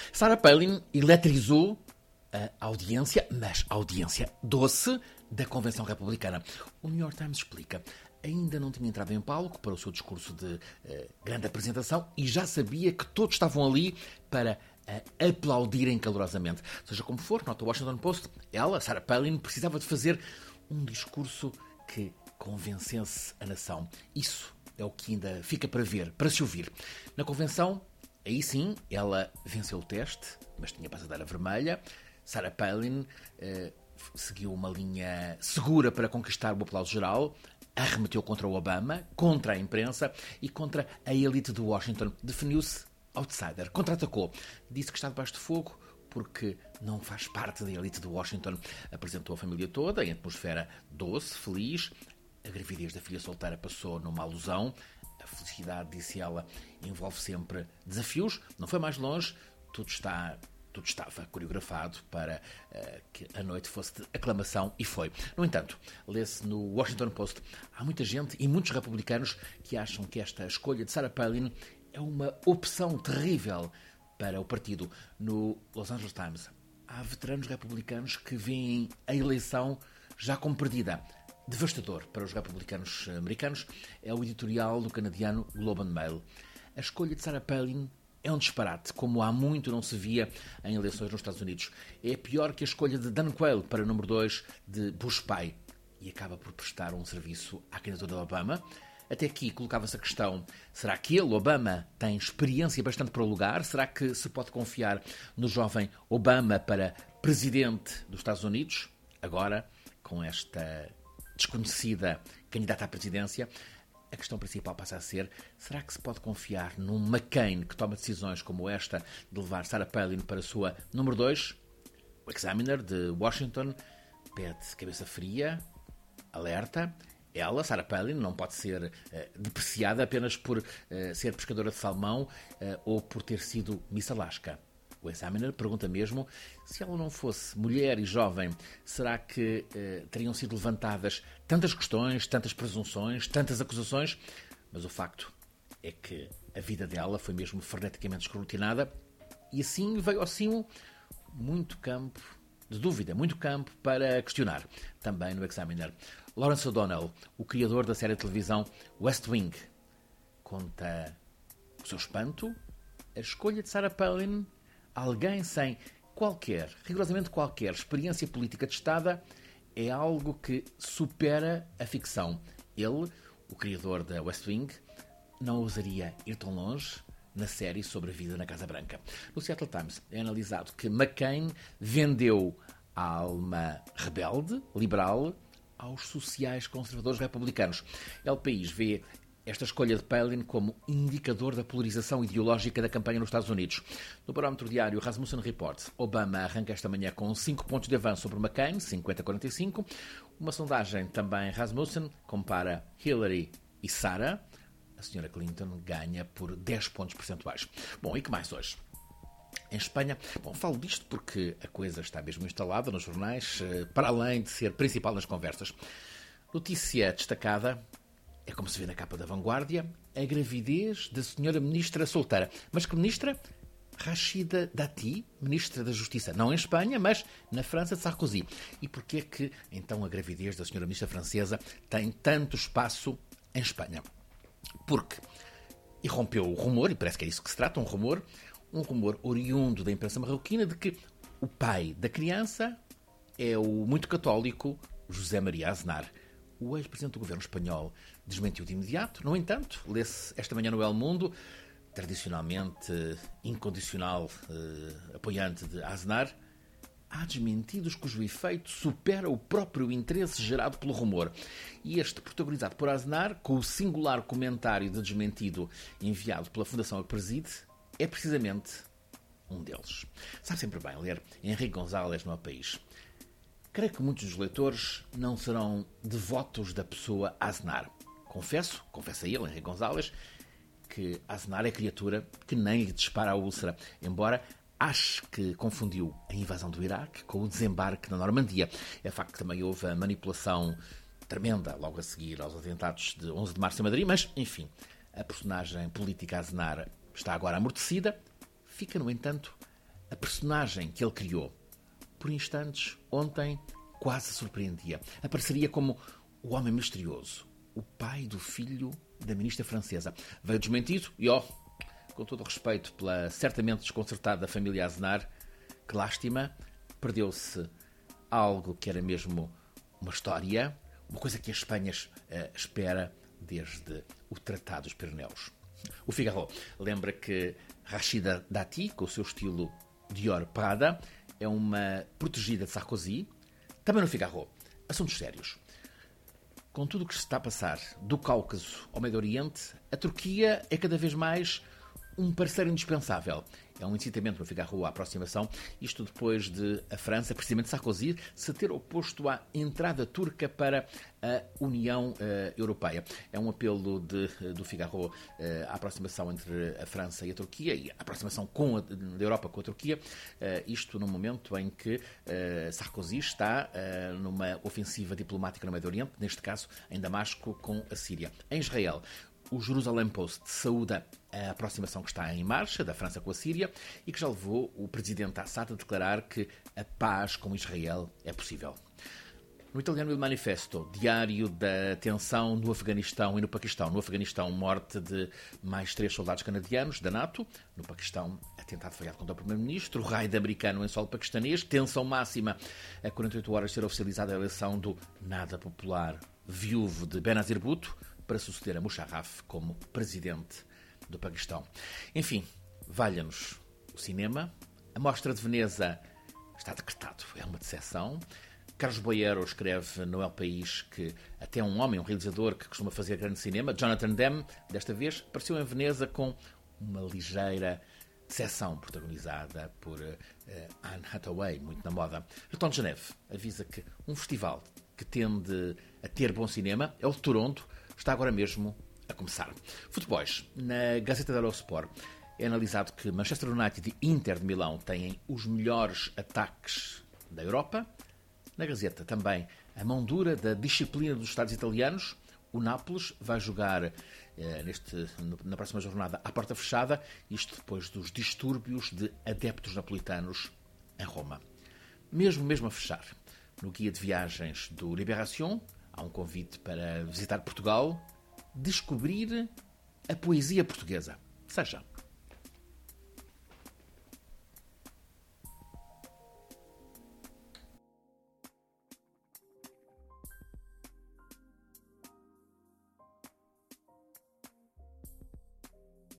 Sarah Palin eletrizou a audiência, mas a audiência doce da Convenção Republicana. O New York Times explica. Ainda não tinha entrado em palco para o seu discurso de grande apresentação e já sabia que todos estavam ali para aplaudirem calorosamente. Seja como for, nota o Washington Post, ela, Sarah Palin, precisava de fazer um discurso que convencesse a nação. Isso é o que ainda fica para ver, para se ouvir. Na convenção, aí sim, ela venceu o teste, mas tinha passadeira vermelha. Sarah Palin seguiu uma linha segura para conquistar o aplauso geral, arremeteu contra o Obama, contra a imprensa e contra a elite de Washington. Definiu-se outsider, contra-atacou. Disse que está debaixo de fogo porque não faz parte da elite de Washington. Apresentou a família toda em atmosfera doce, feliz. A gravidez da filha solteira passou numa alusão. A felicidade, disse ela, envolve sempre desafios. Não foi mais longe. Tudo estava coreografado para que a noite fosse de aclamação e foi. No entanto, lê-se no Washington Post, há muita gente e muitos republicanos que acham que esta escolha de Sarah Palin é uma opção terrível para o partido. No Los Angeles Times, há veteranos republicanos que veem a eleição já como perdida. Devastador para os republicanos americanos é o editorial do canadiano Globe and Mail. A escolha de Sarah Palin é um disparate, como há muito não se via em eleições nos Estados Unidos. É pior que a escolha de Dan Quayle para número 2 de Bush pai. E acaba por prestar um serviço à candidatura de Obama. Até aqui colocava-se a questão, será que ele, Obama, tem experiência bastante para o lugar? Será que se pode confiar no jovem Obama para presidente dos Estados Unidos? Agora, com esta desconhecida candidata à presidência, a questão principal passa a ser, será que se pode confiar num McCain que toma decisões como esta de levar Sarah Palin para a sua número 2? O Examiner de Washington pede cabeça fria, alerta. Ela, Sarah Palin, não pode ser depreciada apenas por ser pescadora de salmão ou por ter sido Miss Alaska. O Examiner pergunta mesmo se ela não fosse mulher e jovem, será que teriam sido levantadas tantas questões, tantas presunções, tantas acusações? Mas o facto é que a vida dela foi mesmo freneticamente escrutinada e assim veio ao cimo muito campo de dúvida, muito campo para questionar. Também no Examiner. Lawrence O'Donnell, o criador da série de televisão West Wing, conta o seu espanto, a escolha de Sarah Palin, alguém sem rigorosamente qualquer experiência política testada, é algo que supera a ficção. Ele, o criador da West Wing, não ousaria ir tão longe na série sobre a vida na Casa Branca. No Seattle Times é analisado que McCain vendeu a alma rebelde, liberal, aos sociais conservadores republicanos. El País vê esta escolha de Palin como indicador da polarização ideológica da campanha nos Estados Unidos. No barómetro diário Rasmussen Report, Obama arranca esta manhã com 5 pontos de avanço sobre McCain, 50-45. Uma sondagem também Rasmussen compara Hillary e Sarah. A senhora Clinton ganha por 10 pontos percentuais. Bom, e que mais hoje? Em Espanha, falo disto porque a coisa está mesmo instalada nos jornais, para além de ser principal nas conversas. Notícia destacada, é como se vê na capa da Vanguardia, a gravidez da senhora ministra solteira. Mas que ministra? Rachida Dati, ministra da Justiça, não em Espanha, mas na França de Sarkozy. E porquê é que, então, a gravidez da senhora ministra francesa tem tanto espaço em Espanha? Porque irrompeu o rumor, e parece que é isso que se trata, um rumor oriundo da imprensa marroquina de que o pai da criança é o muito católico José Maria Aznar. O ex-presidente do governo espanhol desmentiu de imediato. No entanto, lê-se esta manhã no El Mundo, tradicionalmente incondicional apoiante de Aznar, há desmentidos cujo efeito supera o próprio interesse gerado pelo rumor. E este, protagonizado por Aznar, com o singular comentário de desmentido enviado pela fundação a que preside, é precisamente um deles. Sabe sempre bem ler Henrique González no El País. Creio que muitos dos leitores não serão devotos da pessoa Aznar. Confessa ele, Henrique González, que Aznar é criatura que nem lhe dispara a úlcera, embora ache que confundiu a invasão do Iraque com o desembarque na Normandia. É facto que também houve a manipulação tremenda logo a seguir aos atentados de 11 de março em Madrid, mas, enfim, a personagem política Aznar está agora amortecida. Fica, no entanto, a personagem que ele criou. Por instantes, ontem, quase surpreendia. Apareceria como o homem misterioso, o pai do filho da ministra francesa. Veio desmentido e, com todo o respeito pela certamente desconcertada família Aznar, que lástima, perdeu-se algo que era mesmo uma história, uma coisa que a Espanha espera desde o Tratado dos Pirineus. O Figaro lembra que Rachida Dati, com o seu estilo Dior Prada, é uma protegida de Sarkozy. Também no Figaro, assuntos sérios. Com tudo o que se está a passar do Cáucaso ao Médio Oriente, a Turquia é cada vez mais um parceiro indispensável. É um incitamento no Figaro à aproximação, isto depois de a França, precisamente Sarkozy, se ter oposto à entrada turca para a União Europeia. É um apelo do Figaro à aproximação entre a França e a Turquia e a aproximação da Europa com a Turquia, isto no momento em que Sarkozy está numa ofensiva diplomática no Médio Oriente, neste caso em Damasco com a Síria. Em Israel, o Jerusalem Post saúda a aproximação que está em marcha da França com a Síria e que já levou o presidente Assad a declarar que a paz com Israel é possível. No italiano, Il Manifesto, diário da tensão no Afeganistão e no Paquistão. No Afeganistão, morte de mais 3 soldados canadianos da NATO. No Paquistão, atentado falhado contra o primeiro-ministro. Raid americano em solo paquistanês. Tensão máxima a 48 horas de ser oficializada a eleição do nada popular viúvo de Benazir Bhutto para suceder a Musharraf como presidente do Paquistão. Enfim, valha-nos o cinema. A Mostra de Veneza está decretado. É uma decepção. Carlos Boiero escreve no El País que até um homem, um realizador que costuma fazer grande cinema, Jonathan Demme, desta vez, apareceu em Veneza com uma ligeira decepção protagonizada por Anne Hathaway, muito na moda. Le Temps de Genève avisa que um festival que tende a ter bom cinema é o de Toronto, está agora mesmo a começar. Futebols. Na Gazeta dello Sport é analisado que Manchester United e Inter de Milão têm os melhores ataques da Europa. Na Gazeta também a mão dura da disciplina dos Estados italianos. O Nápoles vai jogar na próxima jornada à porta fechada, isto depois dos distúrbios de adeptos napolitanos em Roma. Mesmo a fechar, no guia de viagens do Libération, há um convite para visitar Portugal, descobrir a poesia portuguesa. Seja